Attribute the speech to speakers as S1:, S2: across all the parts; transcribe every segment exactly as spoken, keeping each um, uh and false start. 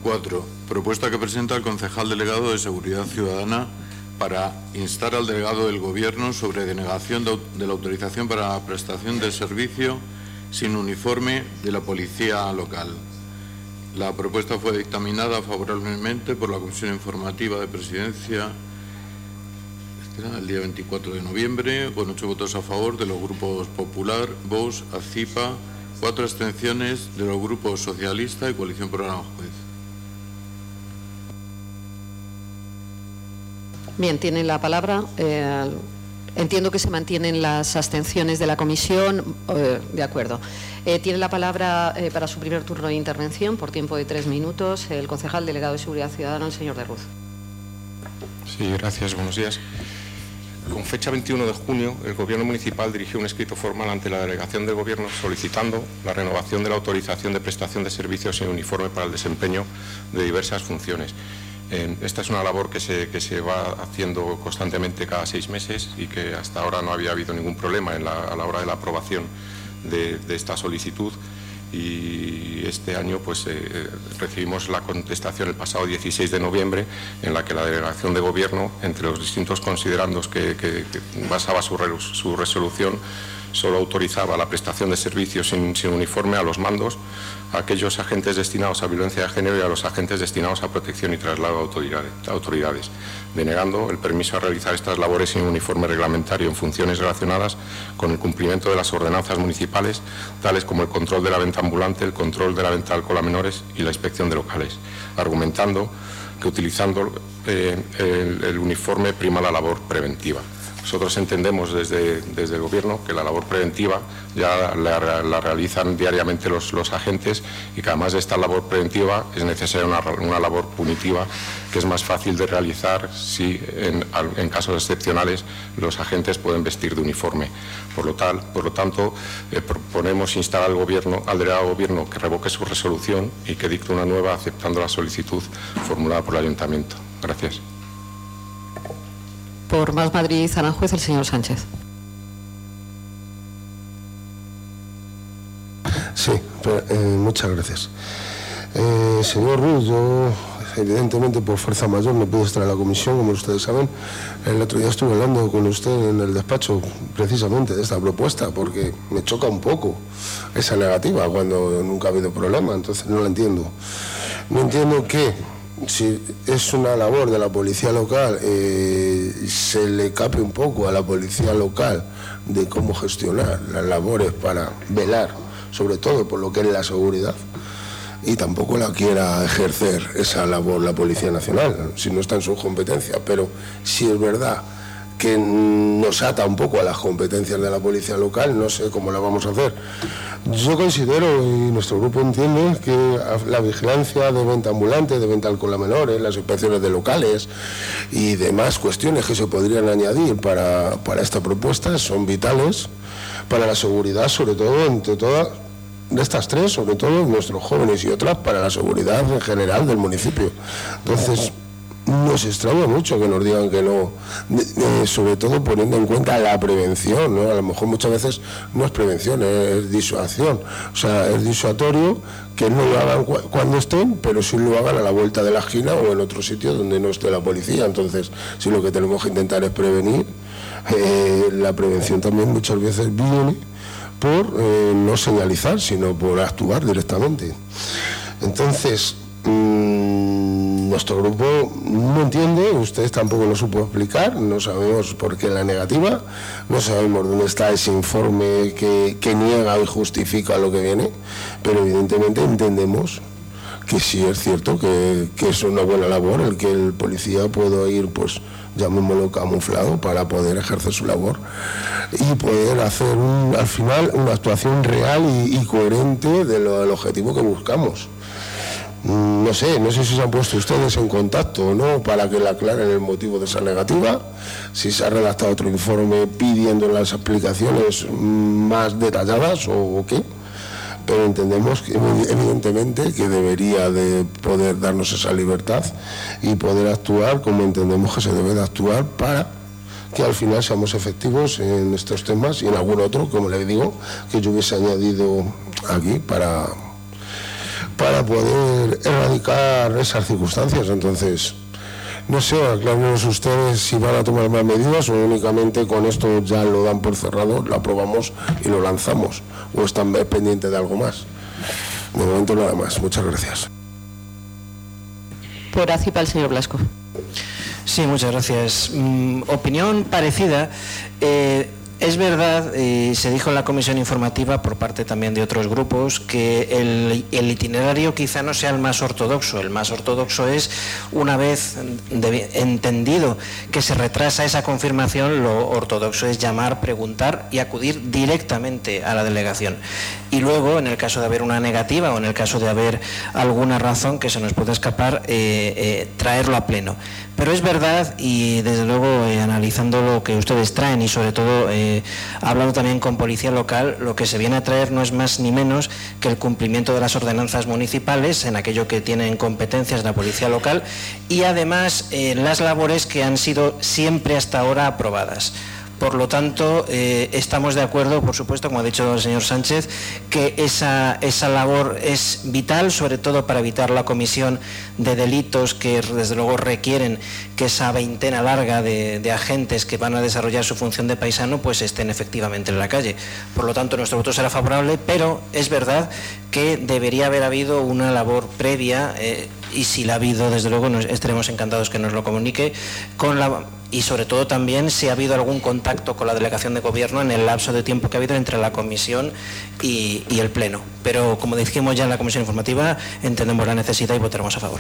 S1: cuatro. Propuesta que presenta el concejal delegado de Seguridad Ciudadana para instar al delegado del Gobierno sobre denegación de la autorización para la prestación de servicio sin uniforme de la policía local. La propuesta fue dictaminada favorablemente por la Comisión Informativa de Presidencia el día veinticuatro de noviembre, con ocho votos a favor de los grupos Popular, Vox, ACIPA, cuatro abstenciones de los grupos Socialista y Coalición por Aranjuez.
S2: Bien, tiene la palabra. Eh, entiendo que se mantienen las abstenciones de la comisión. Eh, de acuerdo. Eh, tiene la palabra eh, para su primer turno de intervención, por tiempo de tres minutos, el concejal delegado de Seguridad Ciudadana, el señor de Ruz.
S3: Sí, gracias. Buenos días. Con fecha veintiuno de junio, el Gobierno municipal dirigió un escrito formal ante la Delegación del Gobierno solicitando la renovación de la autorización de prestación de servicios en uniforme para el desempeño de diversas funciones. Eh, esta es una labor que se, que se va haciendo constantemente cada seis meses y que hasta ahora no había habido ningún problema en la, a la hora de la aprobación de, de esta solicitud. Y este año pues eh, recibimos la contestación el pasado dieciséis de noviembre en la que la Delegación de Gobierno, entre los distintos considerandos que, que, que basaba su, su resolución, solo autorizaba la prestación de servicios sin, sin uniforme a los mandos, a aquellos agentes destinados a violencia de género y a los agentes destinados a protección y traslado de autoridades, denegando el permiso a realizar estas labores sin uniforme reglamentario en funciones relacionadas con el cumplimiento de las ordenanzas municipales, tales como el control de la venta ambulante, el control de la venta de alcohol a menores y la inspección de locales, argumentando que utilizando eh, el, el uniforme prima la labor preventiva. Nosotros entendemos desde, desde el Gobierno que la labor preventiva ya la, la realizan diariamente los, los agentes y que además de esta labor preventiva es necesaria una, una labor punitiva que es más fácil de realizar si en, en casos excepcionales los agentes pueden vestir de uniforme. Por lo, tal, por lo tanto, eh, proponemos instar al Gobierno, al delegado del Gobierno que revoque su resolución y que dicte una nueva aceptando la solicitud formulada por el Ayuntamiento. Gracias.
S2: Por Más Madrid Aranjuez, el señor Sánchez.
S4: Sí, pero, eh, muchas gracias. Eh, señor Ruz, yo evidentemente por fuerza mayor no pude estar en la comisión, como ustedes saben. El otro día estuve hablando con usted en el despacho precisamente de esta propuesta, porque me choca un poco esa negativa cuando nunca ha habido problema, entonces no la entiendo. No entiendo que si es una labor de la policía local, eh, se le cape un poco a la policía local de cómo gestionar las labores para velar, sobre todo por lo que es la seguridad, y tampoco la quiera ejercer esa labor la Policía Nacional, si no está en sus competencias. Pero si es verdad que nos ata un poco a las competencias de la policía local, no sé cómo la vamos a hacer. Yo considero, y nuestro grupo entiende, que la vigilancia de venta ambulante, de venta de alcohol a menores, las inspecciones de locales y demás cuestiones que se podrían añadir para, para esta propuesta son vitales para la seguridad, sobre todo entre todas de estas tres, sobre todo nuestros jóvenes, y otras para la seguridad en general del municipio. Entonces, nos extraña mucho que nos digan que no, eh, sobre todo poniendo en cuenta la prevención, ¿no? A lo mejor muchas veces no es prevención, es disuasión. O sea, es disuatorio que no lo hagan cu cuando estén, pero sí lo hagan a la vuelta de la esquina o en otro sitio donde no esté la policía. Entonces, si lo que tenemos que intentar es prevenir, eh, la prevención también muchas veces viene por eh, no señalizar, sino por actuar directamente. Entonces, mmm, nuestro grupo no entiende, ustedes tampoco lo supo explicar, no sabemos por qué la negativa, no sabemos dónde está ese informe que, que niega y justifica lo que viene, pero evidentemente entendemos que sí es cierto que, que es una buena labor el que el policía pueda ir, pues llamémoslo camuflado, para poder ejercer su labor y poder hacer un, al final una actuación real y, y coherente de lo, del objetivo que buscamos. No sé, no sé si se han puesto ustedes en contacto o no para que le aclaren el motivo de esa negativa, si se ha redactado otro informe pidiendo las explicaciones más detalladas o, o qué, pero entendemos que, evidentemente que debería de poder darnos esa libertad y poder actuar como entendemos que se debe de actuar para que al final seamos efectivos en estos temas y en algún otro, como le digo, que yo hubiese añadido aquí para... para poder erradicar esas circunstancias. Entonces, no sé, aclárenos ustedes si van a tomar más medidas o únicamente con esto ya lo dan por cerrado, lo aprobamos y lo lanzamos, o están pendientes de algo más. De momento nada más. Muchas gracias.
S2: Por ACIPA, el señor Blasco.
S5: Sí, muchas gracias. Mm, opinión parecida. Eh, Es verdad, eh, se dijo en la comisión informativa por parte también de otros grupos que el, el itinerario quizá no sea el más ortodoxo. El más ortodoxo es, una vez de, entendido que se retrasa esa confirmación, lo ortodoxo es llamar, preguntar y acudir directamente a la delegación. Y luego, en el caso de haber una negativa o en el caso de haber alguna razón que se nos pueda escapar, eh, eh, traerlo a pleno. Pero es verdad, y desde luego eh, analizando lo que ustedes traen y sobre todo eh, hablando también con policía local, lo que se viene a traer no es más ni menos que el cumplimiento de las ordenanzas municipales en aquello que tienen competencias la policía local y además eh, las labores que han sido siempre hasta ahora aprobadas. Por lo tanto, eh, estamos de acuerdo, por supuesto, como ha dicho el señor Sánchez, que esa, esa labor es vital, sobre todo para evitar la comisión de delitos que desde luego requieren que esa veintena larga de, de agentes que van a desarrollar su función de paisano pues estén efectivamente en la calle. Por lo tanto, nuestro voto será favorable, pero es verdad que debería haber habido una labor previa eh, y si la ha habido, desde luego, nos, estaremos encantados que nos lo comunique, con la... y sobre todo también si ha habido algún contacto con la delegación de gobierno en el lapso de tiempo que ha habido entre la comisión y, y el pleno. Pero como dijimos ya en la comisión informativa, entendemos la necesidad y votaremos a favor.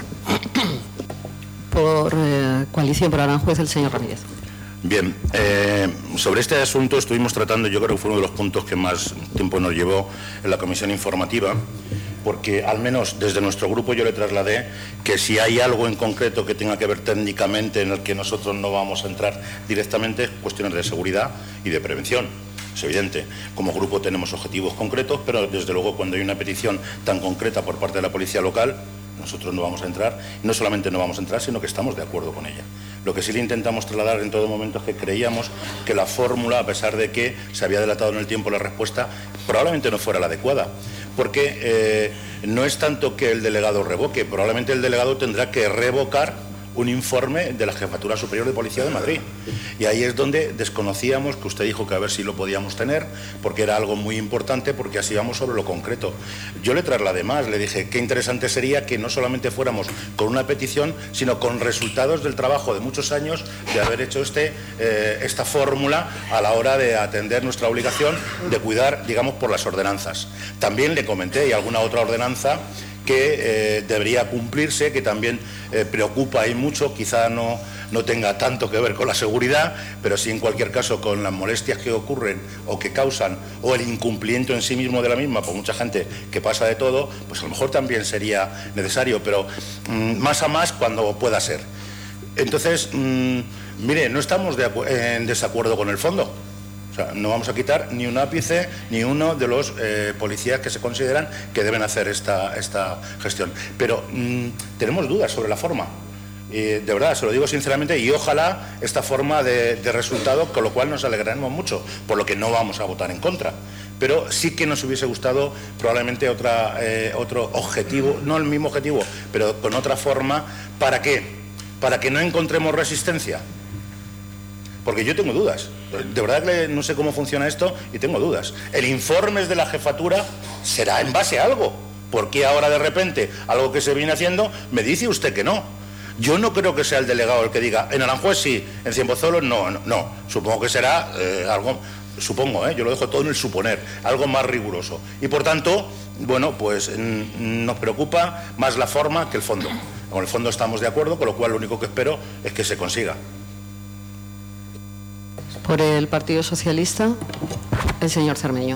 S2: Por eh, coalición por Aranjuez, el señor Ramírez.
S6: Bien, eh, sobre este asunto estuvimos tratando, yo creo que fue uno de los puntos que más tiempo nos llevó en la comisión informativa, porque al menos desde nuestro grupo yo le trasladé que si hay algo en concreto que tenga que ver técnicamente en el que nosotros no vamos a entrar directamente, cuestiones de seguridad y de prevención. Es evidente, como grupo tenemos objetivos concretos, pero desde luego cuando hay una petición tan concreta por parte de la policía local, nosotros no vamos a entrar, y no solamente no vamos a entrar, sino que estamos de acuerdo con ella. Lo que sí le intentamos trasladar en todo momento es que creíamos que la fórmula, a pesar de que se había dilatado en el tiempo la respuesta, probablemente no fuera la adecuada, porque eh, no es tanto que el delegado revoque, probablemente el delegado tendrá que revocar un informe de la Jefatura Superior de Policía de Madrid. Y ahí es donde desconocíamos, que usted dijo que a ver si lo podíamos tener, porque era algo muy importante, porque así vamos sobre lo concreto. Yo le trasladé más, le dije qué interesante sería que no solamente fuéramos con una petición, sino con resultados del trabajo de muchos años de haber hecho este, eh, esta fórmula a la hora de atender nuestra obligación de cuidar, digamos, por las ordenanzas. También le comenté, y alguna otra ordenanza que eh, debería cumplirse, que también eh, preocupa y mucho, quizá no, no tenga tanto que ver con la seguridad, pero sí en cualquier caso con las molestias que ocurren o que causan, o el incumplimiento en sí mismo de la misma por mucha gente que pasa de todo, pues a lo mejor también sería necesario, pero mmm, más a más cuando pueda ser. Entonces, mmm, mire, no estamos de en desacuerdo con el fondo. O sea, no vamos a quitar ni un ápice ni uno de los eh, policías que se consideran que deben hacer esta, esta gestión. Pero mmm, tenemos dudas sobre la forma. Y de verdad, se lo digo sinceramente, y ojalá esta forma de, de resultado, con lo cual nos alegraremos mucho, por lo que no vamos a votar en contra. Pero sí que nos hubiese gustado probablemente otra, eh, otro objetivo, no el mismo objetivo, pero con otra forma. ¿Para qué? Para que no encontremos resistencia. Porque yo tengo dudas. De verdad que no sé cómo funciona esto y tengo dudas. El informe de la jefatura será en base a algo. ¿Por qué ahora de repente algo que se viene haciendo me dice usted que no? Yo no creo que sea el delegado el que diga, en Aranjuez sí, en Cienpozuelos no, no, no. Supongo que será eh, algo, supongo, ¿eh? Yo lo dejo todo en el suponer, algo más riguroso. Y por tanto, bueno, pues nos preocupa más la forma que el fondo. Con el fondo estamos de acuerdo, con lo cual lo único que espero es que se consiga.
S2: Por el Partido Socialista, el señor Cermeño.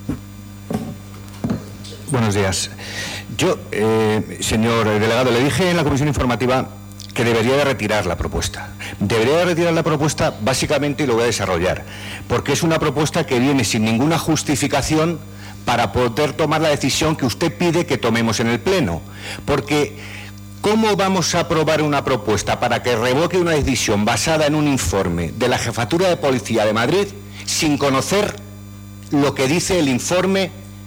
S7: Buenos días. Yo, eh, señor delegado, le dije en la comisión informativa que debería de retirar la propuesta. Debería de retirar la propuesta básicamente, y lo voy a desarrollar, porque es una propuesta que viene sin ninguna justificación para poder tomar la decisión que usted pide que tomemos en el Pleno. Porque ¿cómo vamos a aprobar una propuesta para que revoque una decisión basada en un informe de la Jefatura de Policía de Madrid sin conocer lo que dice el informe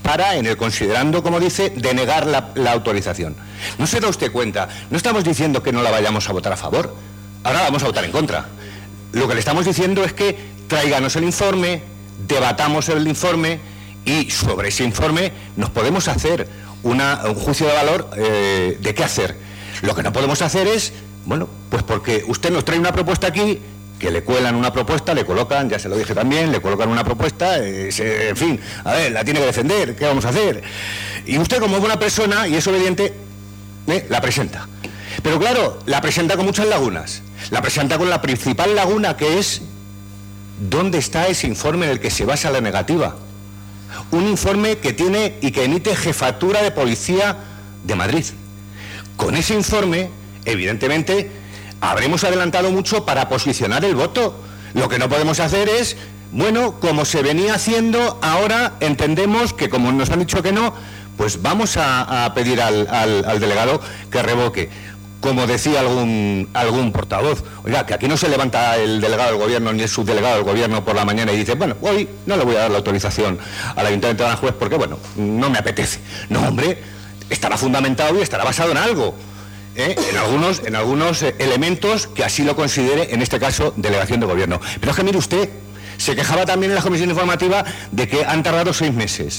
S7: para, en el considerando, como dice, denegar la, la autorización. ¿No se da usted cuenta? No estamos diciendo que no la vayamos a votar a favor, ahora vamos a votar en contra. Lo que le estamos diciendo es que tráiganos el informe, debatamos el informe y sobre ese informe nos podemos hacer una, un juicio de valor eh, de qué hacer. Lo que no podemos hacer es, bueno, pues porque usted nos trae una propuesta aquí, que le cuelan una propuesta, le colocan, ya se lo dije también, le colocan una propuesta, eh, se, en fin, a ver, la tiene que defender, ¿qué vamos a hacer? Y usted, como buena persona y es obediente, eh, la presenta. Pero claro, la presenta con muchas lagunas. La presenta con la principal laguna, que es ¿dónde está ese informe en el que se basa la negativa? Un informe que tiene y que emite Jefatura de Policía de Madrid. Con ese informe, evidentemente, habremos adelantado mucho para posicionar el voto. Lo que no podemos hacer es, bueno, como se venía haciendo, ahora entendemos que como nos han dicho que no, pues vamos a, a pedir al, al, al delegado que revoque. Como decía algún, algún portavoz, oiga, que aquí no se levanta el delegado del gobierno ni el subdelegado del gobierno por la mañana y dice, bueno, hoy no le voy a dar la autorización al Ayuntamiento de Aranjuez porque, bueno, no me apetece. No, hombre, estará fundamentado y estará basado en algo. ¿Eh? En algunos, en algunos eh, elementos que así lo considere, en este caso, delegación de gobierno. Pero es que mire usted, se quejaba también en la comisión informativa de que han tardado seis meses.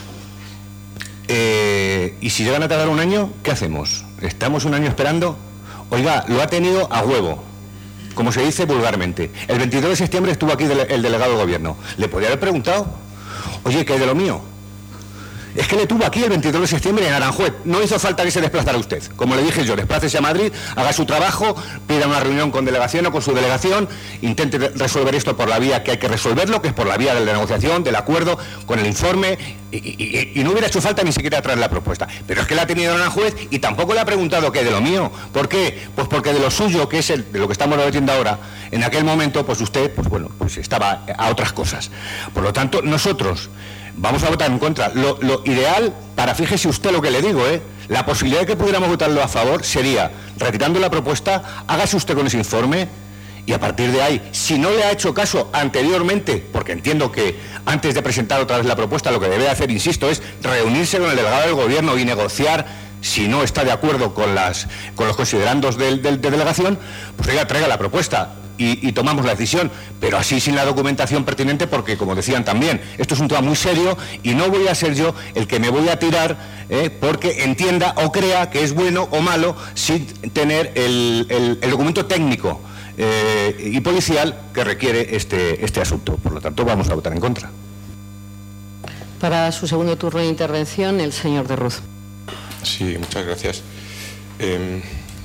S7: Eh, y si llegan a tardar un año, ¿qué hacemos? ¿Estamos un año esperando? Oiga, lo ha tenido a huevo, como se dice vulgarmente. El veintidós de septiembre estuvo aquí el delegado del gobierno. ¿Le podría haber preguntado? Oye, ¿qué hay de lo mío? Es que le tuvo aquí el veintidós de septiembre en Aranjuez. No hizo falta que se desplazara usted. Como le dije yo, desplácese a Madrid, haga su trabajo, pida una reunión con delegación o con su delegación, intente resolver esto por la vía que hay que resolverlo, que es por la vía de la negociación, del acuerdo, con el informe, y, y, y no hubiera hecho falta ni siquiera traer la propuesta. Pero es que la ha tenido en Aranjuez y tampoco le ha preguntado qué de lo mío. ¿Por qué? Pues porque de lo suyo, que es el, de lo que estamos debatiendo ahora, en aquel momento, pues usted, pues bueno, pues estaba a otras cosas. Por lo tanto, nosotros vamos a votar en contra. Lo, lo ideal, para, fíjese usted lo que le digo, ¿eh? La posibilidad de que pudiéramos votarlo a favor sería, retirando la propuesta, hágase usted con ese informe y a partir de ahí, si no le ha hecho caso anteriormente, porque entiendo que antes de presentar otra vez la propuesta, lo que debe hacer, insisto, es reunirse con el delegado del gobierno y negociar, si no está de acuerdo con, las, con los considerandos de, de, de delegación, pues oiga, traiga la propuesta. Y, y tomamos la decisión, pero así sin la documentación pertinente, porque, como decían también, esto es un tema muy serio y no voy a ser yo el que me voy a tirar eh, porque entienda o crea que es bueno o malo sin tener el, el, el documento técnico eh, y policial que requiere este, este asunto. Por lo tanto, vamos a votar en contra.
S2: Para su segundo turno de intervención, el señor de Ruz.
S3: Sí, muchas gracias. Eh...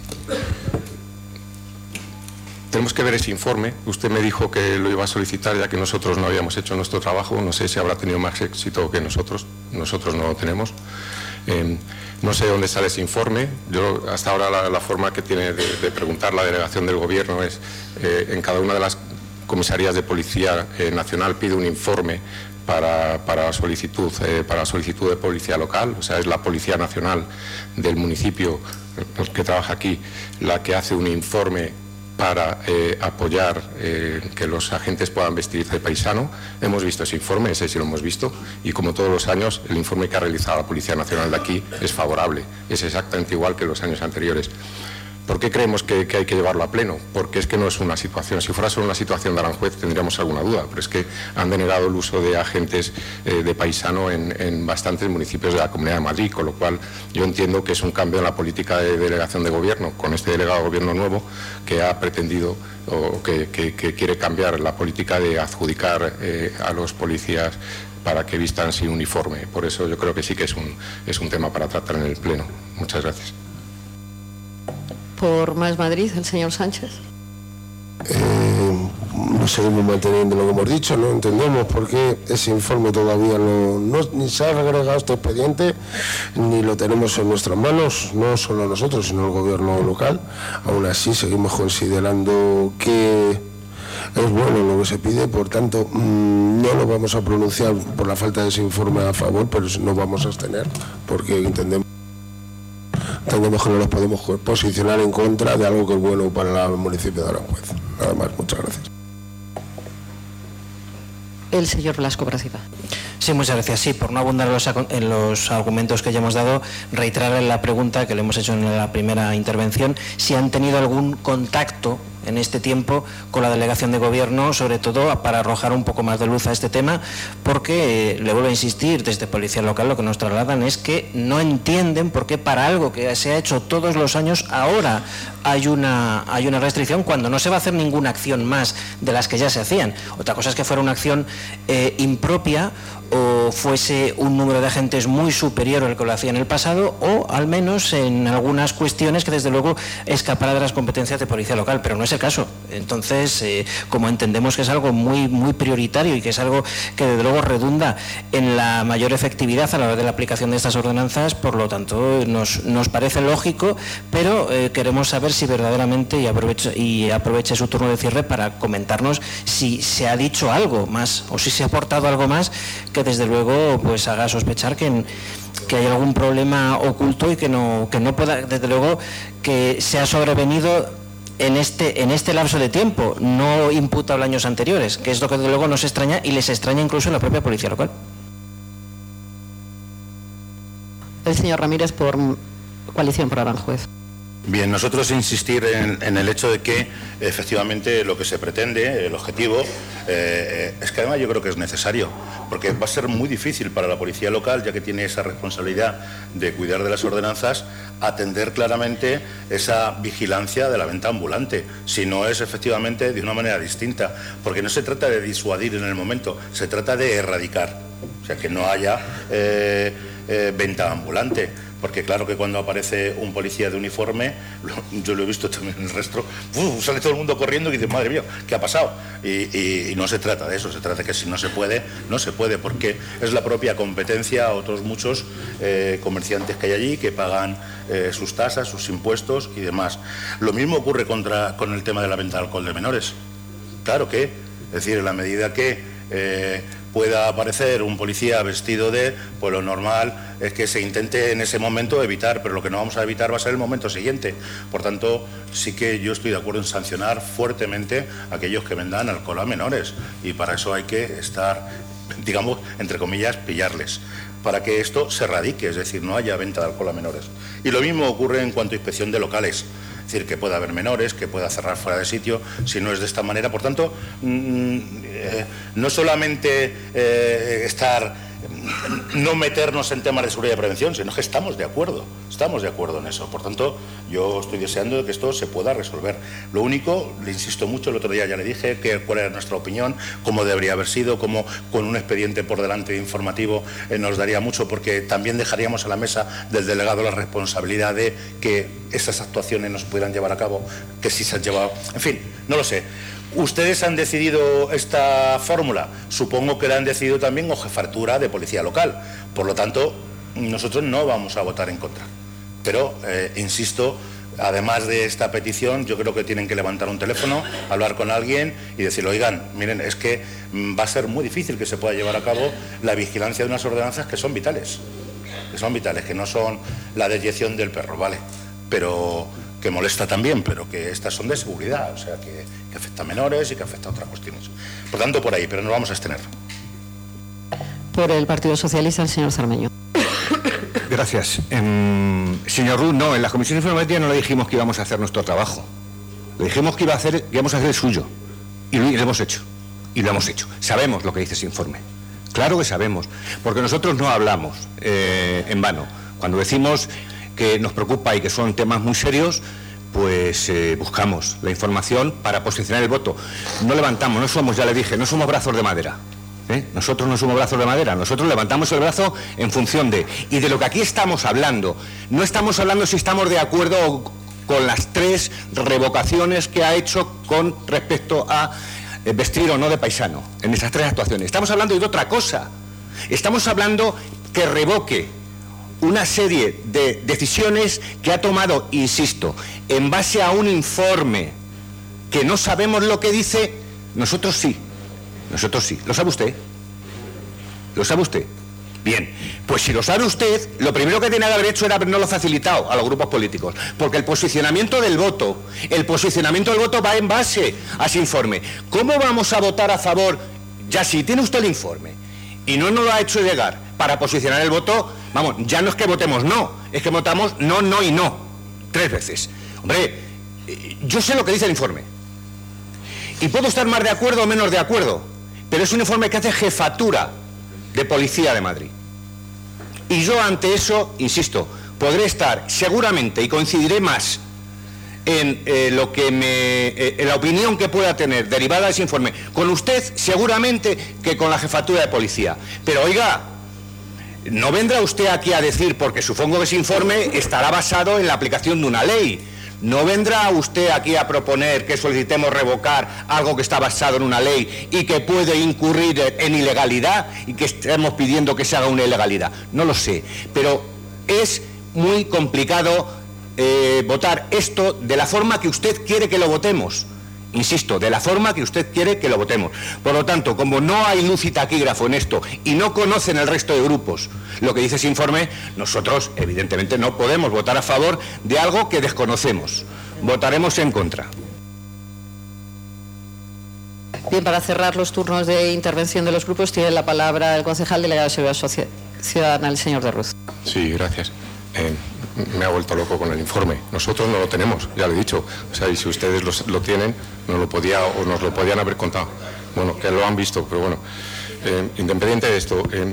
S3: Tenemos que ver ese informe. Usted me dijo que lo iba a solicitar ya que nosotros no habíamos hecho nuestro trabajo. No sé si habrá tenido más éxito que nosotros. Nosotros no lo tenemos. Eh, no sé dónde sale ese informe. Yo hasta ahora la, la forma que tiene de, de preguntar la delegación del gobierno es eh, en cada una de las comisarías de Policía eh, Nacional pide un informe para, para, solicitud, eh, para solicitud de policía local. O sea, es la Policía Nacional del municipio eh, que trabaja aquí la que hace un informe para eh, apoyar eh, que los agentes puedan vestirse de paisano. Hemos visto ese informe, ese sí lo hemos visto, y como todos los años, el informe que ha realizado la Policía Nacional de aquí es favorable, es exactamente igual que los años anteriores. ¿Por qué creemos que, que hay que llevarlo a pleno? Porque es que no es una situación. Si fuera solo una situación de Aranjuez tendríamos alguna duda, pero es que han denegado el uso de agentes eh, de paisano en, en bastantes municipios de la Comunidad de Madrid, con lo cual yo entiendo que es un cambio en la política de delegación de gobierno, con este delegado de gobierno nuevo que ha pretendido o que, que, que quiere cambiar la política de adjudicar eh, a los policías para que vistan sin uniforme. Por eso yo creo que sí que es un, es un tema para tratar en el Pleno. Muchas gracias.
S2: Por Más Madrid, el señor Sánchez.
S4: Eh, nos seguimos manteniendo lo que hemos dicho, no entendemos por qué ese informe todavía no, no ni se ha agregado este expediente, ni lo tenemos en nuestras manos, no solo nosotros, sino el gobierno local. Aún así seguimos considerando que es bueno lo que se pide, por tanto mmm, no nos vamos a pronunciar por la falta de ese informe a favor, pero nos vamos a abstener porque entendemos Entendemos que no nos podemos posicionar en contra de algo que es bueno para el municipio de Aranjuez. Nada más, muchas gracias.
S2: El señor Blasco Braciba.
S5: Sí, muchas gracias. Sí, por no abundar en los, en los argumentos que ya hemos dado, reiterar la pregunta que le hemos hecho en la primera intervención, si han tenido algún contacto en este tiempo con la delegación de gobierno, sobre todo para arrojar un poco más de luz a este tema, porque, eh, le vuelvo a insistir, desde Policía Local lo que nos trasladan es que no entienden por qué para algo que se ha hecho todos los años, ahora hay una, hay una restricción cuando no se va a hacer ninguna acción más de las que ya se hacían. Otra cosa es que fuera una acción eh, impropia o fuese un número de agentes muy superior al que lo hacía en el pasado, o al menos en algunas cuestiones que desde luego escapara de las competencias de Policía Local, pero no es el caso. Entonces, eh, como entendemos que es algo muy, muy prioritario y que es algo que desde luego redunda en la mayor efectividad a la hora de la aplicación de estas ordenanzas, por lo tanto nos, nos parece lógico, pero eh, queremos saber si verdaderamente, y aproveche, y aproveche su turno de cierre para comentarnos si se ha dicho algo más o si se ha aportado algo más que desde luego pues haga sospechar que, en, que hay algún problema oculto y que no, que no pueda, desde luego, que se ha sobrevenido en este, en este lapso de tiempo, no imputado a años anteriores, que es lo que desde luego nos extraña y les extraña incluso en la propia Policía Local.
S2: El señor Ramírez, por Coalición por Aranjuez.
S6: Bien, nosotros insistir en, en el hecho de que efectivamente lo que se pretende, el objetivo, eh, es que además yo creo que es necesario, porque va a ser muy difícil para la Policía Local, ya que tiene esa responsabilidad de cuidar de las ordenanzas, atender claramente esa vigilancia de la venta ambulante, si no es efectivamente de una manera distinta, porque no se trata de disuadir en el momento, se trata de erradicar, o sea, que no haya eh, eh, venta ambulante. Porque claro que cuando aparece un policía de uniforme, yo lo he visto también en el resto, ¡uf! Sale todo el mundo corriendo y dice, madre mía, ¿qué ha pasado? Y, y, y no se trata de eso, se trata de que si no se puede, no se puede, porque es la propia competencia a otros muchos eh, comerciantes que hay allí, que pagan eh, sus tasas, sus impuestos y demás. Lo mismo ocurre contra, con el tema de la venta de alcohol de menores. Claro que, es decir, en la medida que eh, pueda aparecer un policía vestido de, pues lo normal es que se intente en ese momento evitar, pero lo que no vamos a evitar va a ser el momento siguiente. Por tanto, sí que yo estoy de acuerdo en sancionar fuertemente a aquellos que vendan alcohol a menores, y para eso hay que estar, digamos, entre comillas, pillarles, para que esto se erradique, es decir, no haya venta de alcohol a menores. Y lo mismo ocurre en cuanto a inspección de locales. Es decir, que pueda haber menores, que pueda cerrar fuera de sitio, si no es de esta manera. Por tanto, mmm, eh, no solamente eh, estar, no meternos en temas de seguridad y prevención, sino que estamos de acuerdo, estamos de acuerdo en eso. Por tanto, yo estoy deseando que esto se pueda resolver. Lo único, le insisto mucho, el otro día ya le dije que cuál era nuestra opinión, cómo debería haber sido, cómo con un expediente por delante de informativo eh, nos daría mucho, porque también dejaríamos a la mesa del delegado la responsabilidad de que esas actuaciones no se pudieran llevar a cabo, que sí se han llevado. En fin, no lo sé. ¿Ustedes han decidido esta fórmula? Supongo que la han decidido también o jefatura de Policía Local. Por lo tanto, nosotros no vamos a votar en contra. Pero, eh, insisto, además de esta petición, yo creo que tienen que levantar un teléfono, hablar con alguien y decirle, oigan, miren, es que va a ser muy difícil que se pueda llevar a cabo la vigilancia de unas ordenanzas que son vitales. Que son vitales, que no son la desyección del perro, ¿vale? Pero que molesta también, pero que estas son de seguridad, o sea, que, que afecta a menores y que afecta a otras cuestiones. Por tanto, por ahí, pero nos vamos a extener.
S2: Por el Partido Socialista, el señor Cermeño.
S7: Gracias. Eh, señor Ruz, no, en la comisión informativa no le dijimos que íbamos a hacer nuestro trabajo. Le dijimos que, iba a hacer, que íbamos a hacer el suyo. Y lo, y lo hemos hecho. Y lo hemos hecho. Sabemos lo que dice ese informe. Claro que sabemos. Porque nosotros no hablamos eh, en vano. Cuando decimos que nos preocupa y que son temas muy serios, pues eh, buscamos la información para posicionar el voto. No levantamos, no somos, ya le dije, no somos brazos de madera. ¿eh? Nosotros no somos brazos de madera, nosotros levantamos el brazo en función de... Y de lo que aquí estamos hablando, no estamos hablando si estamos de acuerdo con las tres revocaciones que ha hecho con respecto a eh, vestir o no de paisano, en esas tres actuaciones. Estamos hablando de otra cosa. Estamos hablando que revoque una serie de decisiones que ha tomado, insisto, en base a un informe que no sabemos lo que dice. Nosotros sí, nosotros sí. ¿Lo sabe usted? ¿Lo sabe usted? Bien, pues si lo sabe usted, lo primero que tiene que haber hecho era habernoslo facilitado a los grupos políticos, porque el posicionamiento del voto, el posicionamiento del voto va en base a ese informe. ¿Cómo vamos a votar a favor, ya si tiene usted el informe, y no nos lo ha hecho llegar para posicionar el voto, vamos, ya no es que votemos no, es que votamos no, no y no, tres veces. Hombre, yo sé lo que dice el informe, y puedo estar más de acuerdo o menos de acuerdo, pero es un informe que hace Jefatura de Policía de Madrid. Y yo ante eso, insisto, podré estar seguramente y coincidiré más en eh, lo que me, eh, en la opinión que pueda tener derivada de ese informe con usted seguramente que con la Jefatura de Policía. Pero oiga, no vendrá usted aquí a decir, porque supongo que ese informe estará basado en la aplicación de una ley. No vendrá usted aquí a proponer que solicitemos revocar algo que está basado en una ley y que puede incurrir en ilegalidad y que estemos pidiendo que se haga una ilegalidad. No lo sé, pero es muy complicado eh, votar esto de la forma que usted quiere que lo votemos. Insisto, de la forma que usted quiere que lo votemos. Por lo tanto, como no hay luz y taquígrafo en esto y no conocen el resto de grupos lo que dice ese informe, nosotros evidentemente no podemos votar a favor de algo que desconocemos. Votaremos en contra.
S2: Bien, para cerrar los turnos de intervención de los grupos, tiene la palabra el concejal delegado de Seguridad Ciudadana, el señor de Ruz.
S3: Sí, gracias. Eh, me ha vuelto loco con el informe. Nosotros no lo tenemos, ya lo he dicho. O sea, y si ustedes lo, lo tienen, nos lo podía o nos lo podían haber contado. Bueno, que lo han visto, pero bueno. Eh, independiente de esto, eh,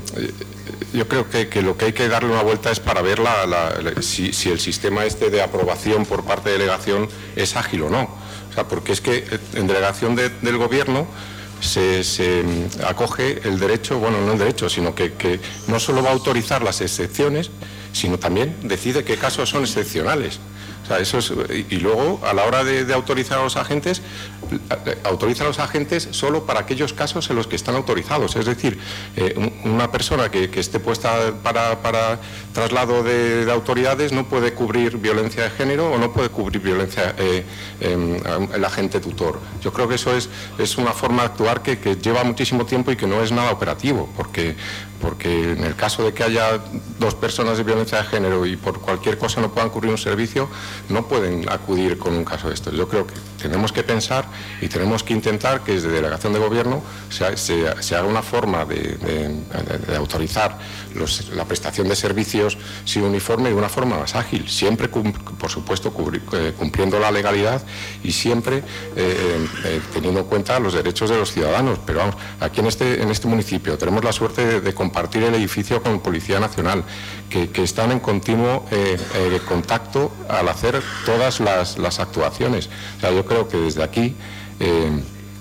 S3: yo creo que, que lo que hay que darle una vuelta es para ver la, la, la, si, si el sistema este de aprobación por parte de delegación es ágil o no. O sea, porque es que en delegación de, del Gobierno se, se acoge el derecho, bueno, no el derecho, sino que, que no solo va a autorizar las excepciones, sino también decide qué casos son excepcionales. O sea, eso es, y luego, a la hora de, de autorizar a los agentes, autoriza a los agentes solo para aquellos casos en los que están autorizados. Es decir, eh, una persona que, que esté puesta para, para traslado de, de autoridades no puede cubrir violencia de género o no puede cubrir violencia eh, eh, el agente tutor. Yo creo que eso es, es una forma de actuar que, que lleva muchísimo tiempo y que no es nada operativo, porque, porque en el caso de que haya dos personas de violencia de género y por cualquier cosa no puedan cubrir un servicio, no pueden acudir con un caso de estos. Yo creo que tenemos que pensar y tenemos que intentar que desde delegación de gobierno se, se, se haga una forma de, de, de, de autorizar los, la prestación de servicios sin uniforme de una forma más ágil, siempre, por supuesto, cubrir, eh, cumpliendo la legalidad y siempre eh, eh, teniendo en cuenta los derechos de los ciudadanos. Pero vamos, aquí en este, en este municipio tenemos la suerte de, de compartir el edificio con Policía Nacional, que, que están en continuo eh, eh, contacto al hacer todas las, las actuaciones. O sea, yo creo que desde aquí eh,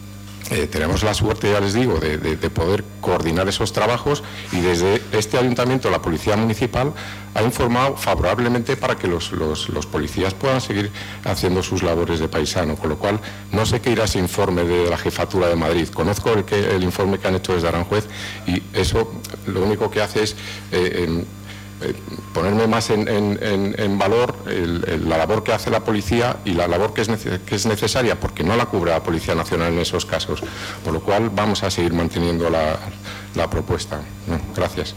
S3: eh, tenemos la suerte, ya les digo, de, de, de poder coordinar esos trabajos, y desde este ayuntamiento la Policía Municipal ha informado favorablemente para que los, los, los policías puedan seguir haciendo sus labores de paisano, con lo cual no sé qué irá ese informe de la Jefatura de Madrid. Conozco el, que, el informe que han hecho desde Aranjuez y eso lo único que hace es eh, en, ponerme más en, en, en valor el, el, la labor que hace la policía y la labor que es, que es necesaria, porque no la cubre la Policía Nacional en esos casos, por lo cual vamos a seguir manteniendo la, la propuesta. Gracias.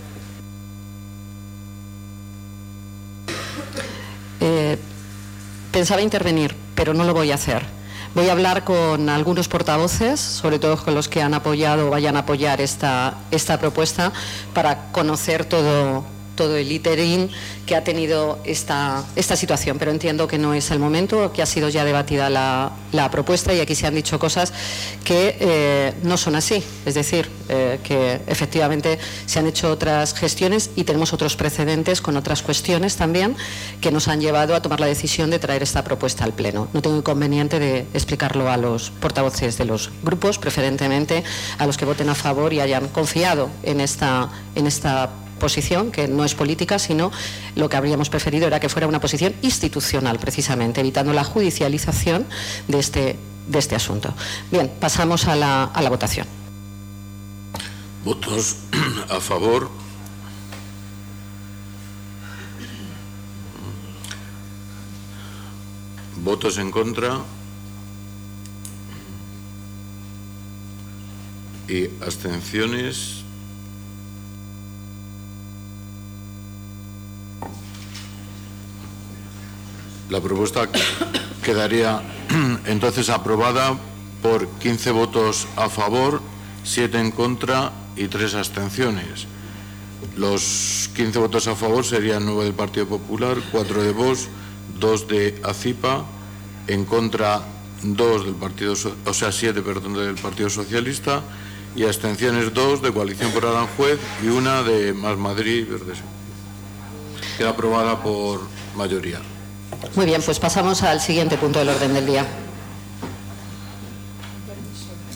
S2: Eh, pensaba intervenir, pero no lo voy a hacer. Voy a hablar con algunos portavoces, sobre todo con los que han apoyado o vayan a apoyar esta, esta propuesta, para conocer todo todo el iterín que ha tenido esta, esta situación, pero entiendo que no es el momento, que ha sido ya debatida la, la propuesta y aquí se han dicho cosas que eh, no son así, es decir, eh, que efectivamente se han hecho otras gestiones y tenemos otros precedentes con otras cuestiones también que nos han llevado a tomar la decisión de traer esta propuesta al Pleno. No tengo inconveniente de explicarlo a los portavoces de los grupos, preferentemente a los que voten a favor y hayan confiado en esta, en esta posición, que no es política, sino lo que habríamos preferido era que fuera una posición institucional, precisamente, evitando la judicialización de este, de este asunto. Bien, pasamos a la, a la votación.
S1: Votos a favor. Votos en contra. Y abstenciones. La propuesta quedaría entonces aprobada por quince votos a favor, siete en contra y tres abstenciones. Los quince votos a favor serían nueve del Partido Popular, cuatro de Vox, dos de ACIPA, en contra dos del Partido, o sea, siete, perdón, del Partido Socialista, y abstenciones dos de Coalición por Aranjuez y una de Más Madrid Verdes. Queda aprobada por mayoría.
S2: Muy bien, pues pasamos al siguiente punto del orden del día.